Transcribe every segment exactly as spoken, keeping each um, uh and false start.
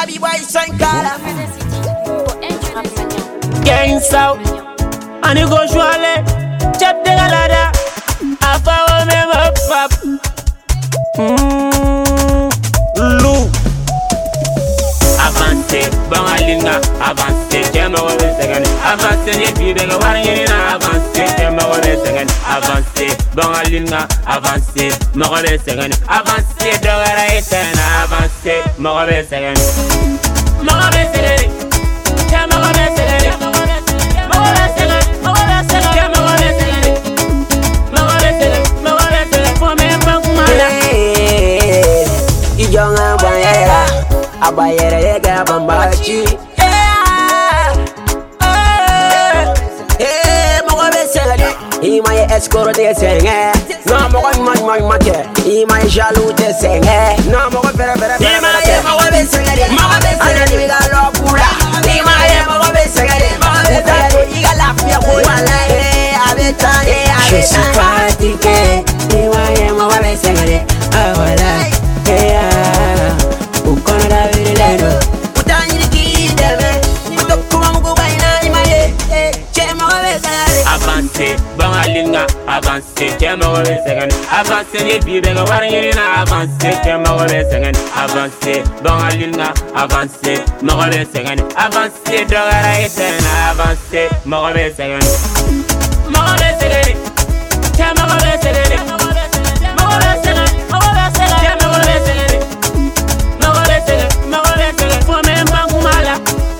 Nabi boy Sankara. Gang South, and you go Joale, Chap de Galada, Afa me up. Lou Avance, Bangalinga, avance, Jammer second, avance, you be the one in avance, Jammer second, avance, Bangalinga, avance, More second, avance, Dogara ten, avance, More second, More second, Jammer second, More second, More second, Jammer second, More second, More second, for me, Bankumala. Ijonga Bayera, Abayera Yega Bambachi. He my escort de senge, no more man man mate. He my jaloux de senge, no more better better better. He my more be senge, more be senge. He got no pura. He my more be senge, more be senge. He got la fia boy. Hey, abeta, hey, abeta. Je suis fatigué. He my more be senge. Ah voilà, hey ah, u kono da virelero. Utani ni kideme, uto kuma mugo baina ni my eh, che more be senge. Avance, Bangalinga, avance, Jammer second, avance, you be the one in avance, Jammer second, avance, Bangalinga, avance, More second, avance, Dogara ten, avance, More second, More second, Jammer second, More second, More second, Jammer second, More second, More second, for me, Bankumala.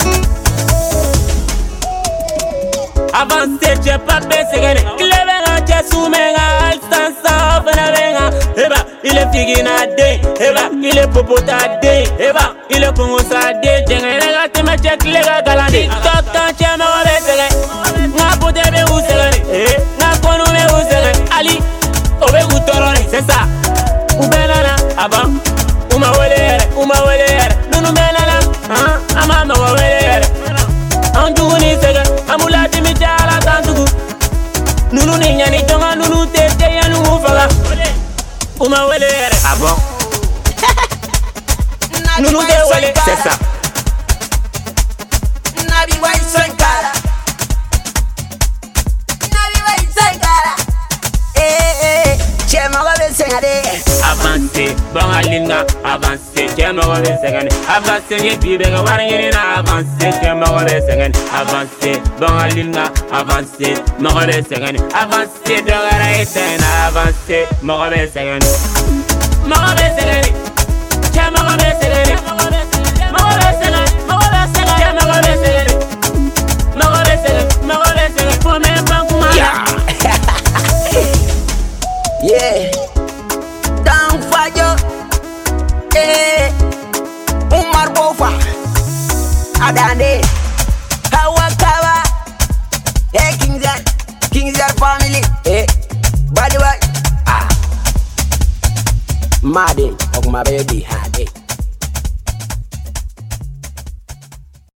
Avance, je pas baisser, il est venga, je soumega, alstansa, venga, eba, il est figina de, eba, il est popotade, eba, il est congosade, jenga, lega, te me check, lega, galandi, tata, chama, vesele, nga pote be usele, eh, nga kono be usele, ali, obe gutorone, c'est ça, ubenana, abam, uma wele, uma wele, nunu benana, ah, ama ma wele, anduni sega, amula timi jala tantugu, nunu ni nyani tonga, nunu tete ya nunu faga, uma wele, abam, nunu te wele, c'est ça. Nabi boy Sankara, Nabi boy Sankara. Eh eh, che mo be sengade. Avance, Bangalinga, avance, Jammer second, avance, you be the one in avance, Jammer second, avance, Bangalinga, avance, More second, avance, Dogara ten, avance, More second, More second, Jammer second, More second, More second, Jammer second, More second, More second, for me, Bankumala. Yeah, down fire. Eh, Umar Bofa, Adane, Hawakawa, eh, Kingzer, Kingzer family, eh, body boy, ah, Madden of my baby hat.